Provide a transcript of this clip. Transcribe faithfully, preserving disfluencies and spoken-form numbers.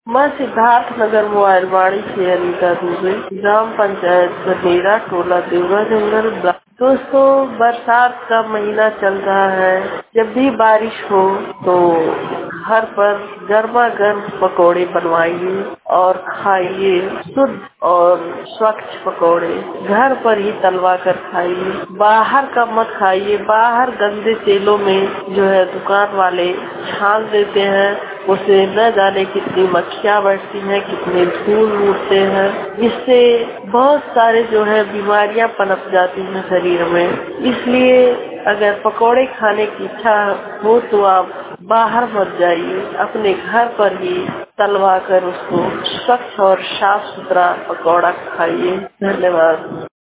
मैं सिद्धार्थ नगर मोबाइलवाड़ी से अनीता दुबे, ग्राम पंचायत बनेरा, टोला देवरा जंगल। दोस्तों, बरसात का महीना चल रहा है। जब भी बारिश हो तो घर पर गर्मा गर्म पकौड़े बनवाइए और खाइए। शुद्ध और स्वच्छ पकौड़े घर पर ही तलवा कर खाइए, बाहर का मत खाइए। बाहर गंदे तेलों में जो है दुकान वाले छान देते हैं, उसे न जाने कितनी मक्खियाँ बैठती हैं, कितने धूल उड़ते हैं, जिससे बहुत सारे जो है बीमारियां पनप जाती हैं शरीर में। इसलिए अगर पकौड़े खाने की इच्छा हो तो आप बाहर मत जाइए, अपने घर पर ही तलवा कर उसको स्वच्छ और साफ सुथरा पकौड़ा खाइए। धन्यवाद।